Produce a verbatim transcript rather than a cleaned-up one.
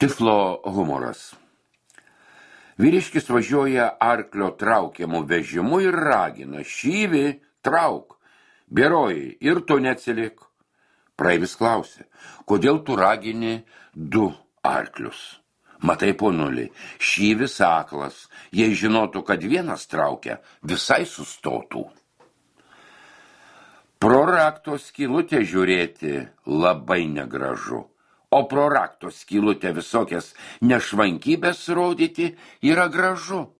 Tiflo humoras. Vyriškis važiuoja arklio traukiamų vežimu ir ragina: šyvi, trauk, bėroji ir tu neatsilik. Praeivis klausė: kodėl tu ragini du arklius? Matai, ponuli, šyvis aklas, jei žinotų, kad vienas traukia, visai sustotų. Pro rakto skylutę žiūrėti labai negražu, o pro rakto skylutę visokias nešvankybės rodyti yra gražu.